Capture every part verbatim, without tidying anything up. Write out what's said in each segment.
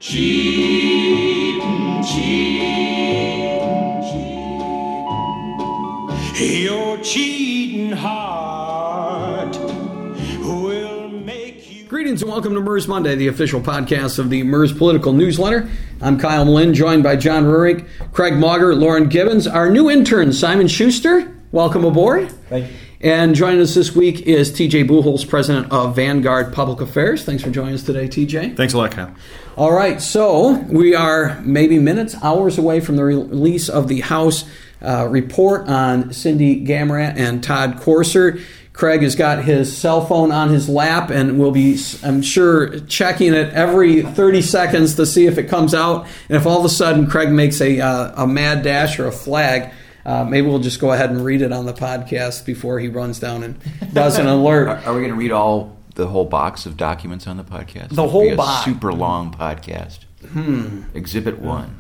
Cheatin', cheatin', cheatin'. Your cheating heart will make you... Greetings and welcome to Mers Monday, the official podcast of the Mers Political Newsletter. I'm Kyle Malin, joined by John Rurik, Craig Mauger, Lauren Gibbons. Our new intern, Simon Schuster. Welcome aboard. Thank you. And joining us this week is T J Buchholz, president of Vanguard Public Affairs. Thanks for joining us today, T J. Thanks a lot, Kyle. All right, so we are maybe minutes, hours away from the release of the House uh, report on Cindy Gamrat and Todd Courser. Craig has got his cell phone on his lap and will be, I'm sure, checking it every thirty seconds to see if it comes out. And if all of a sudden Craig makes a, uh, a mad dash or a flag, Uh, maybe we'll just go ahead and read it on the podcast before he runs down and does an alert. Are, are we going to read all the whole box of documents on the podcast? The It'll whole be a box. Super long podcast. Hmm. Exhibit one.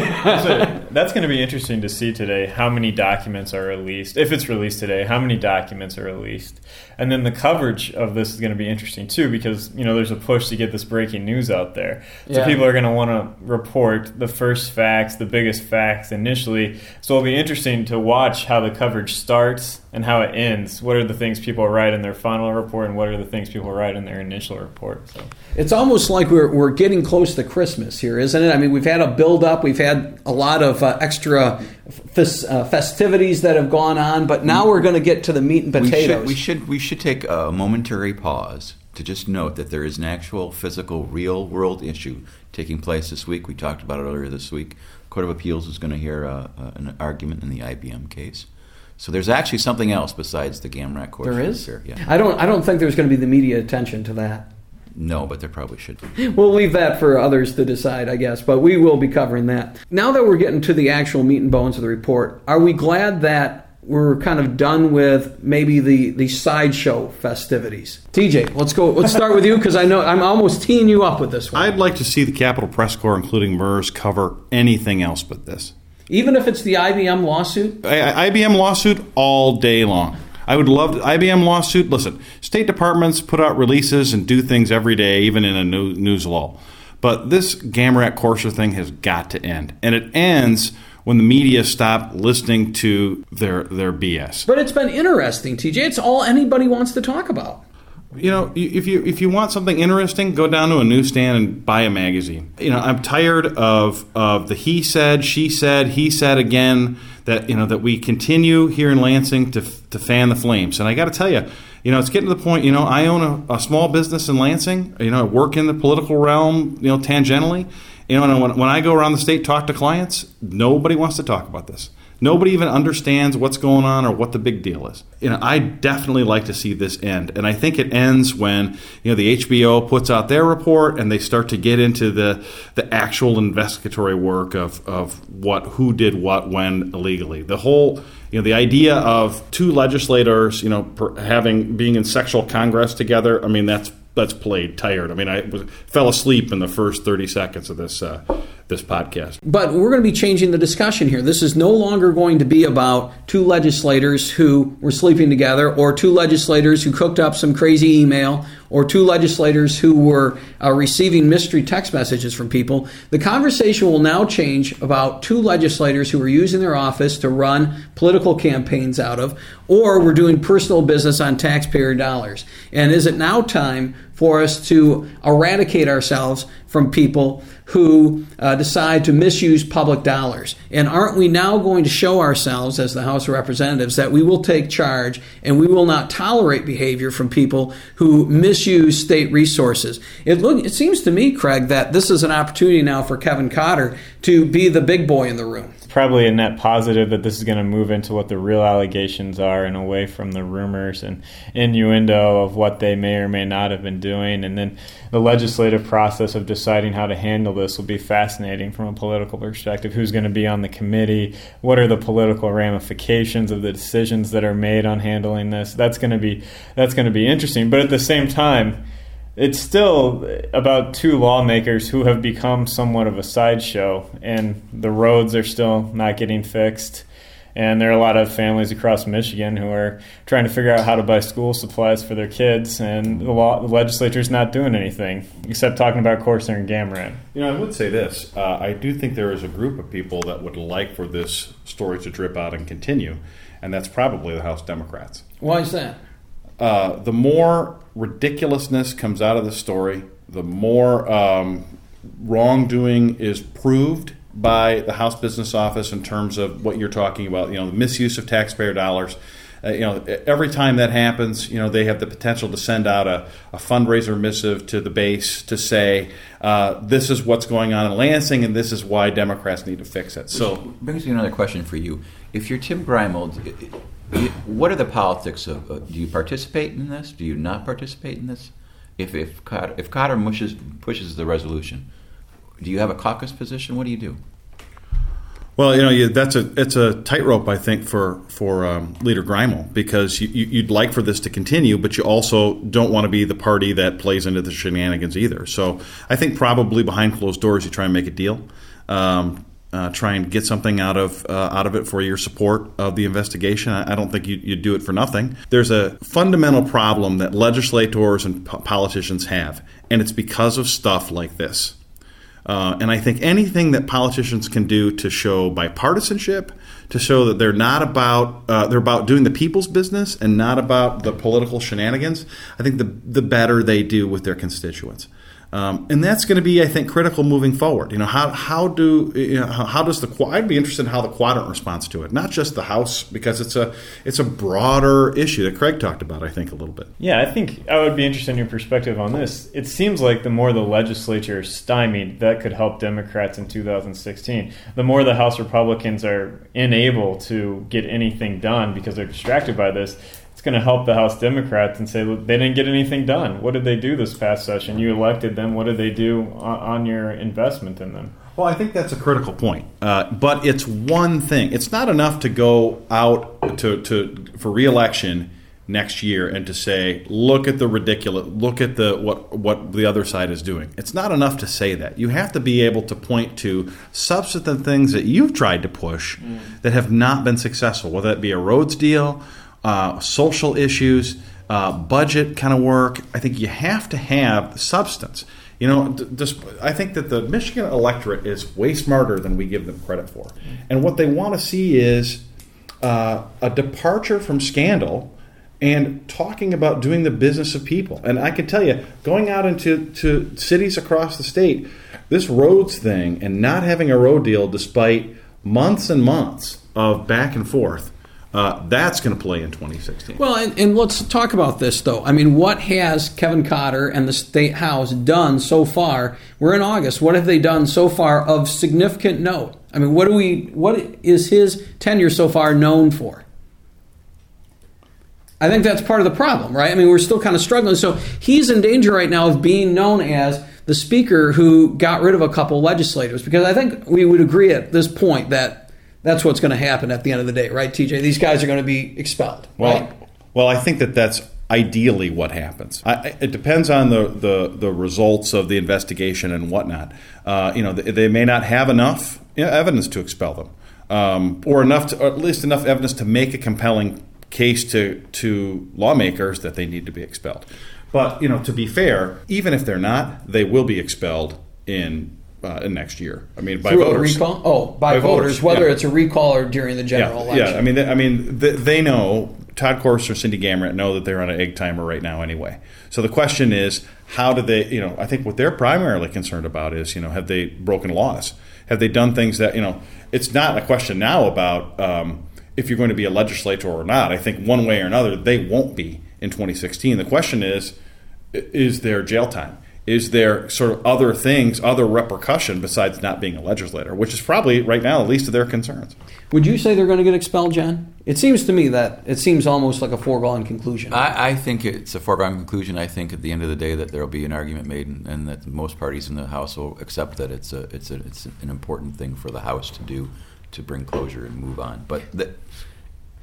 So that's going to be interesting to see today how many documents are released, if it's released today, how many documents are released. And then the coverage of this is going to be interesting too, because, you know, there's a push to get this breaking news out there. So Yeah. people are going to want to report the first facts, the biggest facts initially. So it'll be interesting to watch how the coverage starts and how it ends. What are the things people write in their final report and what are the things people write in their initial report? So It's almost like we're we're getting close to Christmas here, isn't it? I mean, we've had a build-up. We've had a lot of uh, extra fes- uh, festivities that have gone on, but now we're going to get to the meat and potatoes. We should, we should we should take a momentary pause to just note that there is an actual physical, real-world issue taking place this week. We talked about it earlier this week. Court of Appeals is going to hear uh, uh, an argument in the I B M case. So there's actually something else besides the Gamrat court. There is? Here. Yeah. I don't. I don't think there's going to be the media attention to that. No, but there probably should be. We'll leave that for others to decide, I guess, but we will be covering that. Now that we're getting to the actual meat and bones of the report, are we glad that we're kind of done with maybe the, the sideshow festivities? T J, let's go. Let's start with you, because I know I'm almost teeing you up with this one. I'd like to see the Capitol Press Corps, including MERS, cover anything else but this. Even if it's the I B M lawsuit? I, I B M lawsuit all day long. I would love the I B M lawsuit. Listen, State Departments put out releases and do things every day, even in a new, news lull. But this Gamrat Courser thing has got to end. And it ends when the media stop listening to their their B S. But it's been interesting, T J. It's all anybody wants to talk about. You know, if you if you want something interesting, go down to a newsstand and buy a magazine. You know, I'm tired of of the he said, she said, he said again, that, you know, that we continue here in Lansing to to fan the flames. And I got to tell you, you know, it's getting to the point, you know, I own a, a small business in Lansing. You know, I work in the political realm, you know, tangentially. You know, and when, when I go around the state, talk to clients, nobody wants to talk about this. Nobody even understands what's going on or what the big deal is. You know, I definitely like to see this end, and I think it ends when, you know, the H B O puts out their report and they start to get into the the actual investigatory work of of what who did what when illegally. The whole, you know, the idea of two legislators, you know, per, having being in sexual congress together. I mean, that's that's played tired. I mean, I was, fell asleep in the first thirty seconds of this uh, this podcast. But we're going to be changing the discussion here. This is no longer going to be about two legislators who were sleeping together, or two legislators who cooked up some crazy email, or two legislators who were uh, receiving mystery text messages from people. The conversation will now change about two legislators who were using their office to run political campaigns out of, or were doing personal business on taxpayer dollars. And is it now time for us to eradicate ourselves from people who uh, decide to misuse public dollars? And aren't we now going to show ourselves as the House of Representatives that we will take charge and we will not tolerate behavior from people who misuse state resources? It, look, it seems to me, Craig, that this is an opportunity now for Kevin Cotter to be the big boy in the room. Probably a net positive that this is going to move into what the real allegations are and away from the rumors and innuendo of what they may or may not have been doing. And then the legislative process of deciding how to handle this will be fascinating from a political perspective. Who's going to be on the committee? What are the political ramifications of the decisions that are made on handling this? That's going to be that's going to be interesting. But at the same time, it's still about two lawmakers who have become somewhat of a sideshow, and the roads are still not getting fixed. And there are a lot of families across Michigan who are trying to figure out how to buy school supplies for their kids, and the, law, the legislature's not doing anything except talking about Corsair and Gamarant. You know, I would say this. Uh, I do think there is a group of people that would like for this story to drip out and continue, and that's probably the House Democrats. Why is that? Uh, the more ridiculousness comes out of the story, the more um, wrongdoing is proved by the House Business Office in terms of what you're talking about, you know, the misuse of taxpayer dollars. Uh, you know, every time that happens, you know, they have the potential to send out a, a fundraiser missive to the base to say, uh, this is what's going on in Lansing and this is why Democrats need to fix it. So, which brings me to another question for you. If you're Tim Grimold, what are the politics of, uh, do you participate in this? Do you not participate in this? If if Cotter, if Cotter mushes, pushes the resolution, do you have a caucus position? What do you do? Well, you know, you, that's a it's a tightrope, I think, for for um, Leader Grimold, because you, you, you'd like for this to continue, but you also don't want to be the party that plays into the shenanigans either. So I think probably behind closed doors, you try and make a deal, um, uh, try and get something out of uh, out of it for your support of the investigation. I, I don't think you you do it for nothing. There's a fundamental problem that legislators and po- politicians have, and it's because of stuff like this. Uh, and I think anything that politicians can do to show bipartisanship, to show that they're not about uh, they're about doing the people's business and not about the political shenanigans, I think the the better they do with their constituents. Um, and that's going to be, I think, critical moving forward. You know, how how do you know, how, how does the I'd be interested in how the quadrant responds to it, not just the House, because it's a it's a broader issue that Craig talked about, I think, a little bit. Yeah, I think I would be interested in your perspective on this. It seems like the more the legislature is stymied, that could help Democrats in two thousand sixteen. The more the House Republicans are unable to get anything done because they're distracted by this, it's going to help the House Democrats and say, look, they didn't get anything done. What did they do this past session? You elected them. What did they do on, on your investment in them? Well, I think that's a critical point. Uh, but it's one thing. It's not enough to go out to, to for re-election next year and to say, look at the ridiculous, look at the what what the other side is doing. It's not enough to say that. You have to be able to point to substantive things that you've tried to push mm. that have not been successful, whether that be a roads deal, Uh, social issues, uh, budget kind of work. I think you have to have substance. You know, d- just, I think that the Michigan electorate is way smarter than we give them credit for. And what they want to see is uh, a departure from scandal and talking about doing the business of people. And I can tell you, going out into to cities across the state, this roads thing and not having a road deal despite months and months of back and forth, Uh, that's going to play in twenty sixteen. Well, and, and let's talk about this, though. I mean, what has Kevin Cotter and the State House done so far? We're in August. What have they done so far of significant note? I mean, what do we? What is his tenure so far known for? I think that's part of the problem, right? I mean, we're still kind of struggling. So he's in danger right now of being known as the speaker who got rid of a couple legislators, because I think we would agree at this point that that's what's going to happen at the end of the day, right, T J? These guys are going to be expelled, well, right? Well, I think that that's ideally what happens. I, it depends on the, the, the results of the investigation and whatnot. Uh, you know, they, they may not have enough you know, evidence to expel them, um, or enough, to, or at least enough evidence to make a compelling case to to lawmakers that they need to be expelled. But you know, to be fair, even if they're not, they will be expelled in. Uh, in next year, I mean, by Through voters. A recall? Oh, by, by voters, voters, whether yeah. it's a recall or during the general yeah, election. Yeah, I mean, they, I mean, they, they know Todd Corsair, Cindy Gamarant know that they're on an egg timer right now anyway. So the question is, how do they? You know, I think what they're primarily concerned about is, you know, have they broken laws? Have they done things that, you know? It's not a question now about um, if you're going to be a legislator or not. I think one way or another they won't be in twenty sixteen. The question is, is there jail time? Is there sort of other things, other repercussion besides not being a legislator, which is probably right now the least of their concerns. Would you say they're going to get expelled, John? It seems to me that it seems almost like a foregone conclusion. I, I think it's a foregone conclusion. I think at the end of the day that there will be an argument made, and, and that most parties in the House will accept that it's a it's a it's an important thing for the House to do to bring closure and move on. But the,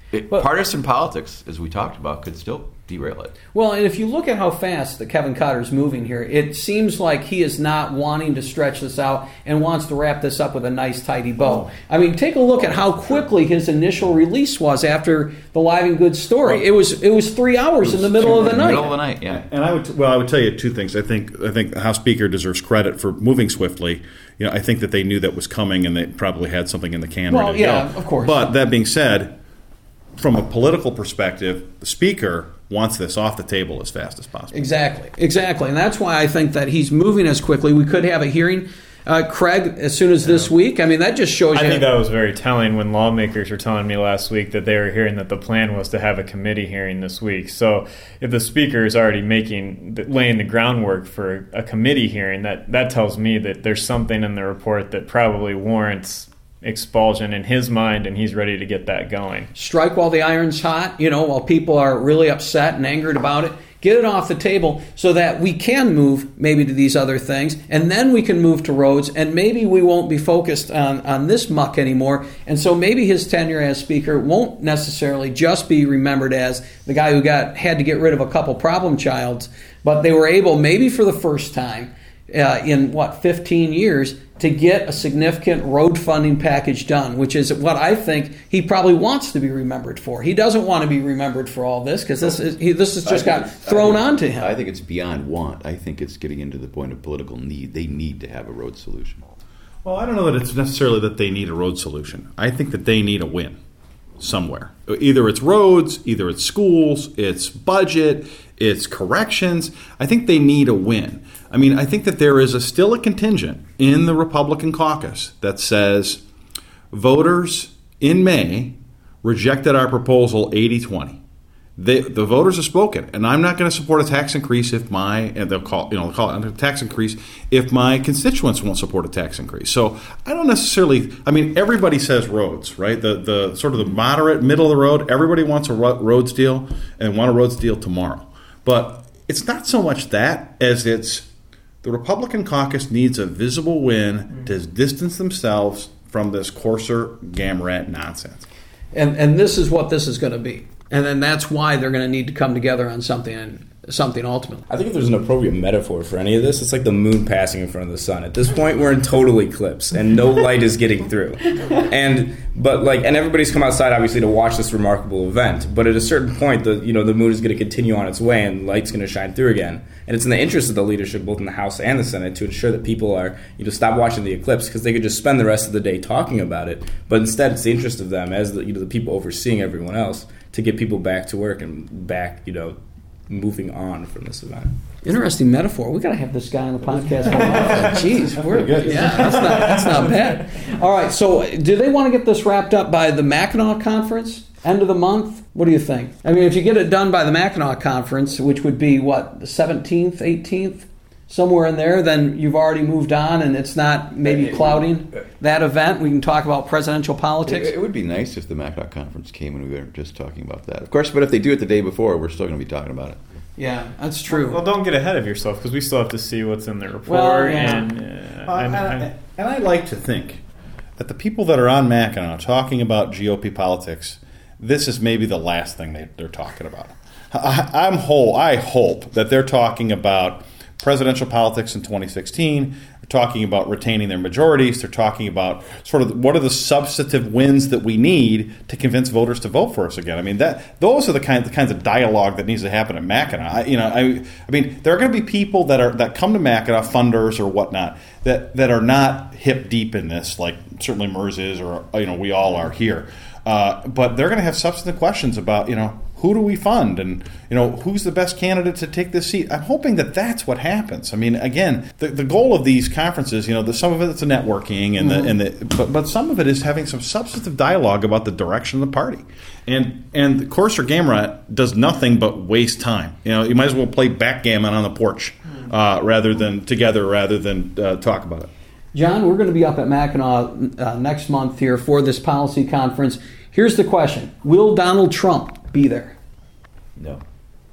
It, But- partisan politics, as we talked about, could still derail it. Well, and if you look at how fast that Kevin Cotter's moving here, it seems like he is not wanting to stretch this out and wants to wrap this up with a nice, tidy bow. I mean, take a look at how quickly his initial release was after the Live and Good story. It was it was three hours in the middle of the night. Middle of the night, yeah. And I would well, I would tell you two things. I think I think the House Speaker deserves credit for moving swiftly. You know, I think that they knew that was coming, and they probably had something in the can Well, ready to yeah, go. of course. But that being said, from a political perspective, the Speaker wants this off the table as fast as possible. Exactly, exactly, and that's why I think that he's moving as quickly. We could have a hearing, uh, Craig, as soon as this week. I mean, that just shows I you. think that was very telling when lawmakers were telling me last week that they were hearing that the plan was to have a committee hearing this week. So if the Speaker is already making, laying the groundwork for a committee hearing, that, that tells me that there's something in the report that probably warrants expulsion in his mind, and he's ready to get that going. Strike while the iron's hot, you know, while people are really upset and angered about it. Get it off the table so that we can move maybe to these other things, and then we can move to roads, and maybe we won't be focused on, on this muck anymore. And so maybe his tenure as Speaker won't necessarily just be remembered as the guy who got had to get rid of a couple problem childs, but they were able, maybe for the first time uh, in, what, fifteen years, to get a significant road funding package done, which is what I think he probably wants to be remembered for. He doesn't want to be remembered for all this because this is he, this has just got thrown onto him. I think it's beyond want. I think it's getting into the point of political need. They need to have a road solution. Well, I don't know that it's necessarily that they need a road solution. I think that they need a win somewhere. Either it's roads, either it's schools, it's budget, it's corrections. I think they need a win. I mean, I think that there is a, still a contingent in the Republican caucus that says voters in May rejected our proposal eighty twenty. They, the voters have spoken, and I'm not going to support a tax increase if my and they'll call you know they'll call it a tax increase if my constituents won't support a tax increase. So I don't necessarily. I mean, everybody says roads, right? The the sort of the moderate middle of the road. Everybody wants a ro- roads deal and want a roads deal tomorrow. But it's not so much that as it's the Republican caucus needs a visible win to distance themselves from this coarser Gamrat nonsense. And and this is what this is going to be. And then that's why they're going to need to come together on something something ultimately. I think if there's an appropriate metaphor for any of this, it's like the moon passing in front of the sun. At this point, we're in total eclipse, and no light is getting through. And but like, and everybody's come outside obviously to watch this remarkable event. But at a certain point, the you know the moon is going to continue on its way, and light's going to shine through again. And it's in the interest of the leadership, both in the House and the Senate, to ensure that people are you know stop watching the eclipse because they could just spend the rest of the day talking about it. But instead, it's the interest of them as the you know the people overseeing everyone else to get people back to work and back you know. moving on from this event. Interesting metaphor. We got to have this guy on the podcast. Jeez, we're good. Yeah, that's not that's not bad. All right, so do they want to get this wrapped up by the Mackinac Conference, end of the month? What do you think? I mean, if you get it done by the Mackinac Conference, which would be what, the seventeenth, eighteenth, somewhere in there, then you've already moved on, and it's not maybe clouding that event. We can talk about presidential politics. It, it would be nice if the Mackinac Conference came and we were just talking about that. Of course, but if they do it the day before, we're still going to be talking about it. Yeah, that's true. Well, don't get ahead of yourself because we still have to see what's in the report. Well, yeah. and, uh, Uh, and, and, and, and I like to think that the people that are on Mackinac talking about G O P politics, this is maybe the last thing they, they're talking about. I, I'm whole. I hope that they're talking about presidential politics in twenty sixteen. They're talking about retaining their majorities. They're talking about sort of what are the substantive wins that we need to convince voters to vote for us again. I mean, that those are the kind the kinds of dialogue that needs to happen at Mackinac. I, you know, I, I mean, there are going to be people that are that come to Mackinac, funders or whatnot, that that are not hip deep in this, like certainly Merz is, or you know, we all are here. Uh, but they're going to have substantive questions about, you know, who do we fund, and you know, who's the best candidate to take this seat. I'm hoping that that's what happens. I mean, again, the, the goal of these conferences, you know, the, some of it it's a networking, and Mm-hmm. the and the but, but some of it is having some substantive dialogue about the direction of the party. And and the Coarser Gamrat does nothing but waste time. You know, you might as well play backgammon on the porch uh, rather than together, rather than uh, talk about it. John, we're going to be up at Mackinac uh, next month here for this policy conference. Here's the question. Will Donald Trump be there? No.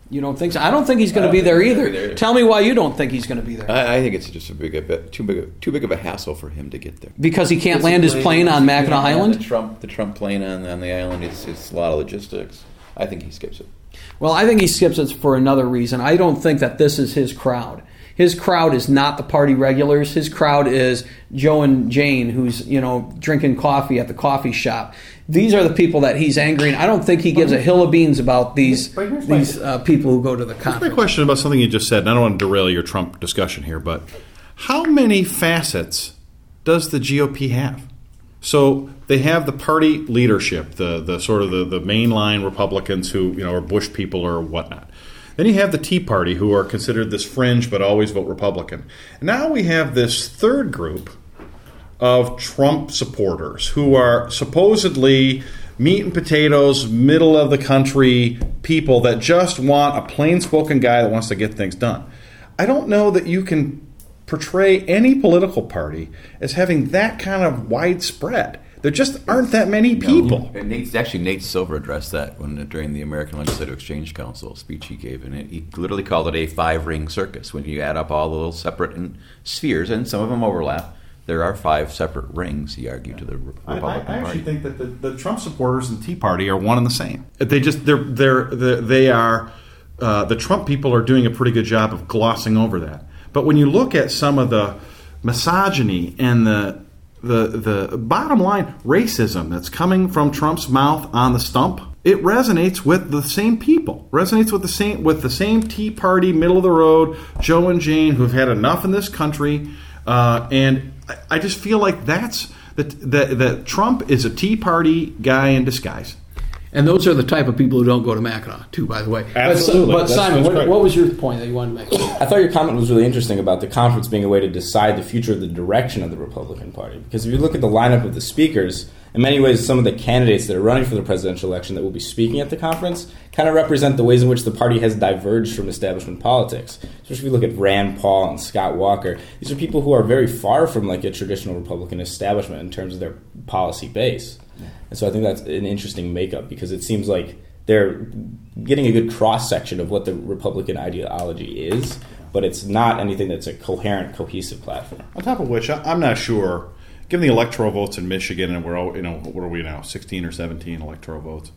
You don't think so? I don't think he's going to be there either. there. Tell me why you don't think he's going to be there. I, I think it's just a big, a bit too big, a, too big of a hassle for him to get there. Because he can't It's land his plane- plane on Mackinac yeah, Island? The Trump, the Trump plane on, on the island. It's, it's a lot of logistics. I think he skips it. Well, I think he skips it for another reason. I don't think that this is his crowd. His crowd is not the party regulars. His crowd is Joe and Jane, who's, you know, drinking coffee at the coffee shop. These are the people that he's angry, and I don't think he gives a hill of beans about these these uh, people who go to the conference. Here's my question about something you just said, and I don't want to derail your Trump discussion here, but how many facets does the G O P have? So they have the party leadership, the the sort of the, the mainline Republicans who, you know, are Bush people or whatnot. Then you have the Tea Party, who are considered this fringe but always vote Republican. And now we have this third group of Trump supporters who are supposedly meat and potatoes, middle of the country people that just want a plain-spoken guy that wants to get things done. I don't know that you can portray any political party as having that kind of widespread. There just aren't that many people. No. And Nate, actually, Nate Silver addressed that when during the American Legislative Exchange Council speech he gave, and it, he literally called it a five-ring circus. When you add up all the little separate in spheres, and some of them overlap, there are five separate rings, he argued, to the Republican I, I, I Party. actually think that the, the Trump supporters and Tea Party are one and the same. They just they're they're, they're they are uh, the Trump people are doing a pretty good job of glossing over that. But when you look at some of the misogyny and the the the bottom line racism that's coming from Trump's mouth on the stump, it resonates with the same people. Resonates with the same with the same Tea Party, middle of the road, Joe and Jane, who've had enough in this country, uh, and I, I just feel like that's that that that Trump is a Tea Party guy in disguise. And those are the type of people who don't go to Mackinac, too, by the way. Absolutely. But, but That's- Simon, that's what, right. what was your point that you wanted to make? I thought your comment was really interesting about the conference being a way to decide the future of the direction of the Republican Party. Because if you look at the lineup of the speakers, in many ways, some of the candidates that are running for the presidential election that will be speaking at the conference kind of represent the ways in which the party has diverged from establishment politics. Especially if you look at Rand Paul and Scott Walker. These are people who are very far from like a traditional Republican establishment in terms of their policy base. And so I think that's an interesting makeup because it seems like they're getting a good cross-section of what the Republican ideology is, but it's not anything that's a coherent, cohesive platform. On top of which, I- I'm not sure, given the electoral votes in Michigan, and we're all, you know, what are we now, sixteen or seventeen electoral votes,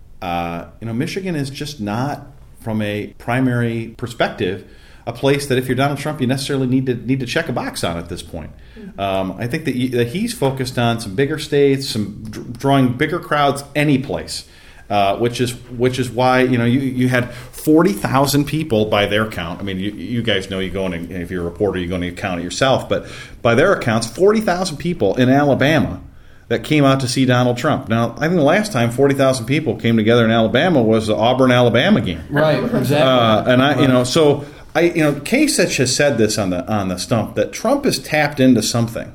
uh, you know, Michigan is just not, from a primary perspective, a place that if you're Donald Trump, you necessarily need to need to check a box on at this point. Um, I think that, he, that he's focused on some bigger states, some dr- drawing bigger crowds any place, uh, which is which is why you know you you had forty thousand people by their count. I mean, you, you guys know you go in and if you're a reporter, you go and you count it yourself, but by their accounts, forty thousand people in Alabama that came out to see Donald Trump. Now, I think the last time forty thousand people came together in Alabama was the Auburn-Alabama game. Right, exactly. Uh, and I, you know, so I, you know, Kasich has said this on the on the stump that Trump has tapped into something,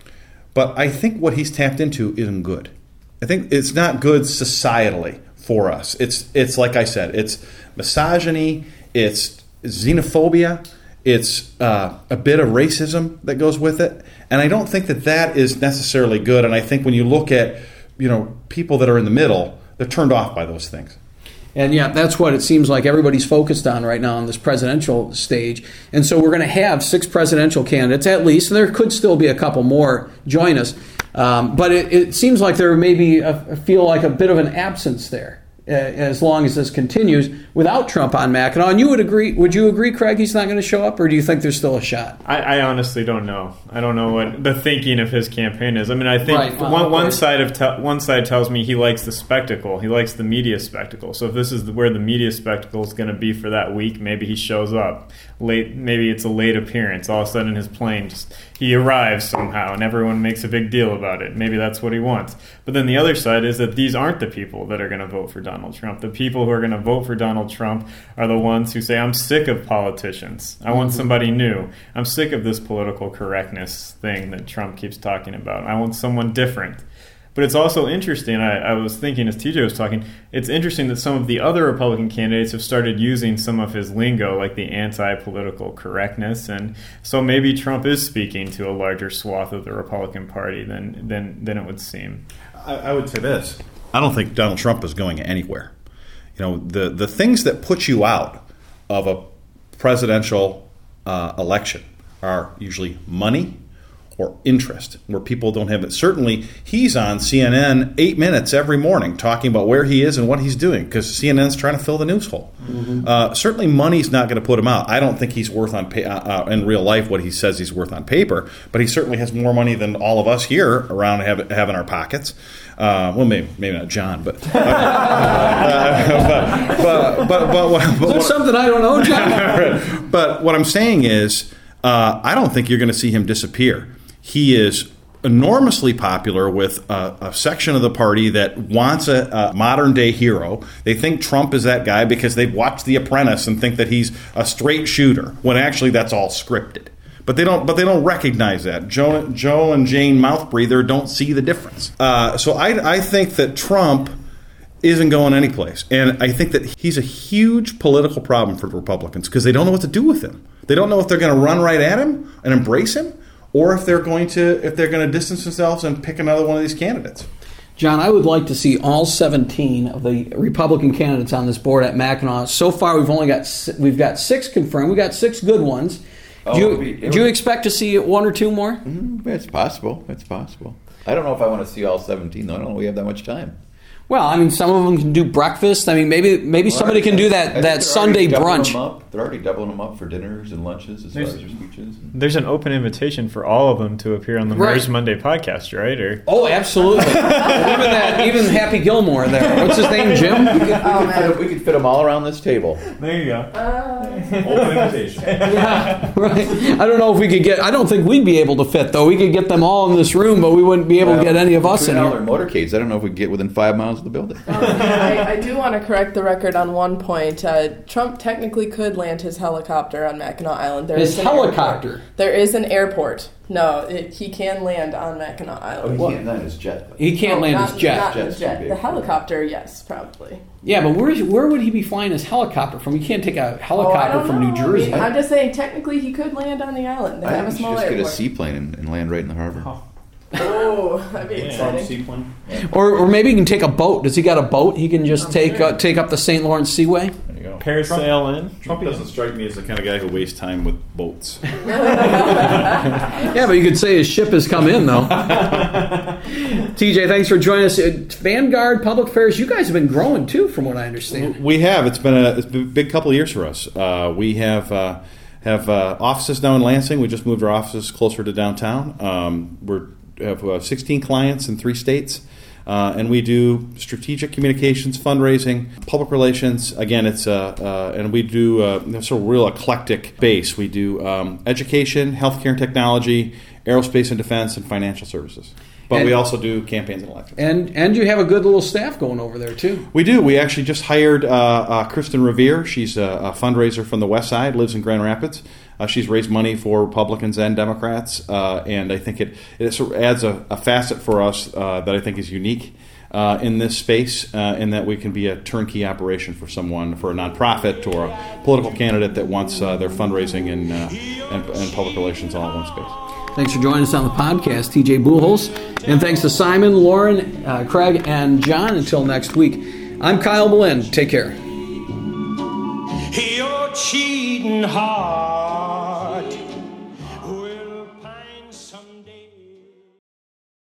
but I think what he's tapped into isn't good. I think it's not good societally for us. It's it's like I said, it's misogyny, it's xenophobia, it's uh, a bit of racism that goes with it, and I don't think that that is necessarily good. And I think when you look at you know people that are in the middle, they're turned off by those things. And yeah, that's what it seems like everybody's focused on right now on this presidential stage. And so we're going to have six presidential candidates at least, and there could still be a couple more join us. Um, but it, it seems like there may be a, feel like a bit of an absence there uh, as long as this continues without Trump on Mackinac. And you would agree? Would you agree, Craig? He's not going to show up, or do you think there's still a shot? I, I honestly don't know. I don't know what the thinking of his campaign is. I mean, I think Right, well, one, of one course. side of te- one side tells me he likes the spectacle. He likes the media spectacle. So if this is the, where the media spectacle is going to be for that week, maybe he shows up late. Maybe it's a late appearance. All of a sudden, his plane just he arrives somehow, and everyone makes a big deal about it. Maybe that's what he wants. But then the other side is that these aren't the people that are going to vote for Donald Trump. The people who are going to vote for Donald Trump are the ones who say, I'm sick of politicians. I want somebody new. I'm sick of this political correctness thing that Trump keeps talking about. I want someone different. But it's also interesting, I, I was thinking as T J was talking, it's interesting that some of the other Republican candidates have started using some of his lingo, like the anti-political correctness. And so maybe Trump is speaking to a larger swath of the Republican Party than, than, than it would seem. I, I would say this. I don't think Donald Trump is going anywhere. You know, the, the things that put you out of a presidential uh, election are usually money or interest, where people don't have it. Certainly, he's on C N N eight minutes every morning talking about where he is and what he's doing, because C N N's trying to fill the news hole. Mm-hmm. Uh, certainly, money's not going to put him out. I don't think he's worth on pa- uh, uh, in real life what he says he's worth on paper, but he certainly has more money than all of us here around have, have in our pockets. Uh, well, maybe maybe not John, but uh, uh, but, but, but, but, but, but There's something I don't know, John. But what I'm saying is, uh, I don't think you're going to see him disappear. He is enormously popular with a, a section of the party that wants a, a modern-day hero. They think Trump is that guy because they've watched The Apprentice and think that he's a straight shooter, when actually that's all scripted. But they don't. But they don't recognize that. Joe, Joe and Jane Mouthbreather don't see the difference. Uh, so I, I think that Trump isn't going anyplace, and I think that he's a huge political problem for the Republicans because they don't know what to do with him. They don't know if they're going to run right at him and embrace him, or if they're going to if they're going to distance themselves and pick another one of these candidates. John, I would like to see all seventeen of the Republican candidates on this board at Mackinac. So far, we've only got we've got six confirmed. We've got six good ones. Oh, do you, it'll be, it'll do you expect to see one or two more? Mm, it's possible. It's possible. I don't know if I want to see all seventeen, though. I don't know if we have that much time. Well, I mean, some of them can do breakfast. I mean, maybe maybe Well, somebody can do that, that Sunday brunch. Them up. They're already doubling them up for dinners and lunches as There's- far as their speeches. There's an open invitation for all of them to appear on the Right. Mers Monday podcast, right? Or Oh, absolutely. even that, even Happy Gilmore there. What's his name, Jim? We could, we, could fit 'em- we could fit them all around this table. there you go. Open invitation. Right. I don't know if we could get. I don't think we'd be able to fit though. We could get them all in this room, but we wouldn't be able to get any of us in Between all here. their motorcades, I don't know if we could get within five miles of the building. I, I do want to correct the record on one point. Uh, Trump technically could land his helicopter on Mackinac Island. There His is an helicopter? airport. There is an airport. No, it, he can land on Mackinac Oh, Island. he can't land his jet. though. He can't No, land not, his jet. Not Jet's the too jet. big. The helicopter, yes, probably. Yeah, but where where would he be flying his helicopter from? You can't take a Oh, I helicopter don't from know. New Jersey. I mean, I'm just saying, technically, he could land on the island. They I have a think you small should just get a airport. seaplane and, and land right in the harbor. Oh, that'd be exciting. Or, or maybe he can take a boat. Does he got a boat? He can just take uh, take up the Saint Lawrence Seaway. There you go. Parasail in. Trump doesn't strike me as the kind of guy who wastes time with boats. Yeah, but you could say his ship has come in, though. T J, thanks for joining us. Uh, Vanguard Public Affairs, you guys have been growing, too, from what I understand. We have. It's been a, it's been a big couple of years for us. Uh, we have uh, have uh, offices now in Lansing. We just moved our offices closer to downtown. Um, we're have uh, sixteen clients in three states. Uh, and we do strategic communications, fundraising, public relations. Again, it's uh, uh, and we do uh, it's a real eclectic base. We do um, education, healthcare and technology, aerospace and defense, and financial services. But And- we also do campaigns and elections. And and you have a good little staff going over there, too. We do. We actually just hired uh, uh, Kristen Revere. She's a, a fundraiser from the West Side, lives in Grand Rapids. Uh, she's raised money for Republicans and Democrats, uh, and I think it, it sort of adds a, a facet for us uh, that I think is unique uh, in this space, uh, in that we can be a turnkey operation for someone, for a nonprofit or a political candidate that wants uh, their fundraising and, uh, and, and public relations all in one space. Thanks for joining us on the podcast, T J Buchholz. And thanks to Simon, Lauren, uh, Craig, and John. Until next week, I'm Kyle Boleyn. Take care. You're cheating hard.